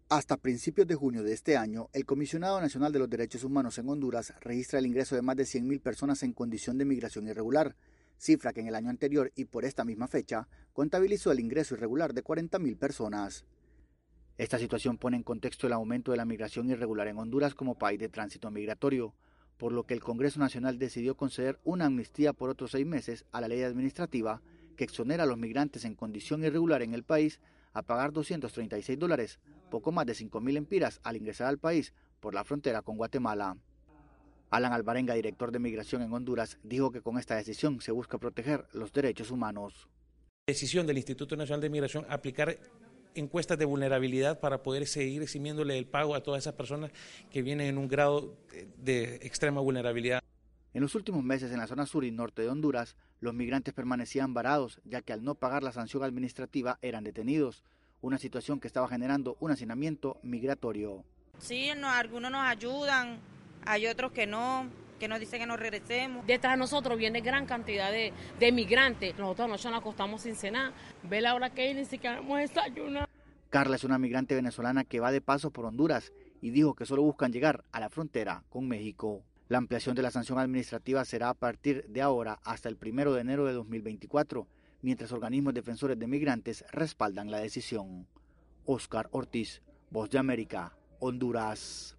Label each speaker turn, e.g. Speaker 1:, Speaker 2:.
Speaker 1: Hasta principios de junio de este año, el Comisionado Nacional de los Derechos Humanos en Honduras registra el ingreso de más de 100.000 personas en condición de migración irregular, cifra que en el año anterior y por esta misma fecha contabilizó el ingreso irregular de 40.000 personas. Esta situación pone en contexto el aumento de la migración irregular en Honduras como país de tránsito migratorio, por lo que el Congreso Nacional decidió conceder una amnistía por otros 6 meses a la ley administrativa que exonera a los migrantes en condición irregular en el país a pagar $236, poco más de 5.000 empiras al ingresar al país por la frontera con Guatemala. Alan Alvarenga, director de Migración en Honduras, dijo que con esta decisión se busca proteger los derechos humanos.
Speaker 2: Decisión del Instituto Nacional de Migración aplicar encuestas de vulnerabilidad para poder seguir eximiéndole el pago a todas esas personas que vienen en un grado de extrema vulnerabilidad.
Speaker 1: En los últimos meses en la zona sur y norte de Honduras, los migrantes permanecían varados, ya que al no pagar la sanción administrativa eran detenidos, una situación que estaba generando un hacinamiento migratorio.
Speaker 3: Sí, algunos nos ayudan, hay otros que nos dicen que nos regresemos.
Speaker 4: Detrás de nosotros viene gran cantidad de migrantes. Nosotros anoche nos acostamos sin cenar. Ve la hora que ni siquiera hemos desayunado.
Speaker 1: Carla es una migrante venezolana que va de paso por Honduras y dijo que solo buscan llegar a la frontera con México. La ampliación de la sanción administrativa será a partir de ahora hasta el 1 de enero de 2024, mientras organismos defensores de migrantes respaldan la decisión. Oscar Ortiz, Voz de América, Honduras.